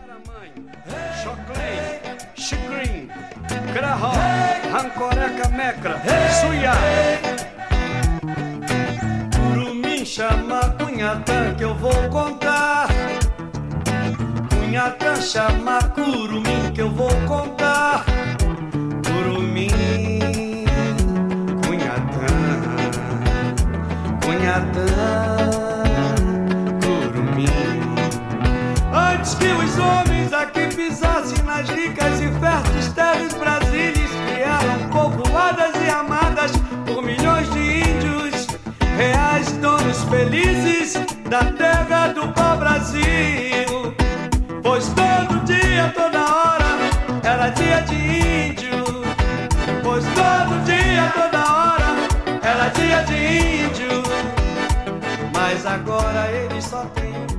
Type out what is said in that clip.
Caramanho, Choclen, Chicrim, Crahó, Rancoreca, Mecra, Suiá. Curumim chama Cunhatã que eu vou contar. Cunhatã chama Curumim que eu vou contar. Curumim, Cunhatã, Cunhatã, Curumim. Antes que os homens aqui pisassem nas ricas e férteis terras brasílias, que eram povoadas e amadas por milhões de índios, reais donos felizes da terra do pau-brasil. Pois todo dia, toda hora, era dia de índio. Pois todo dia, toda hora, era dia de índio. Mas agora eles só têm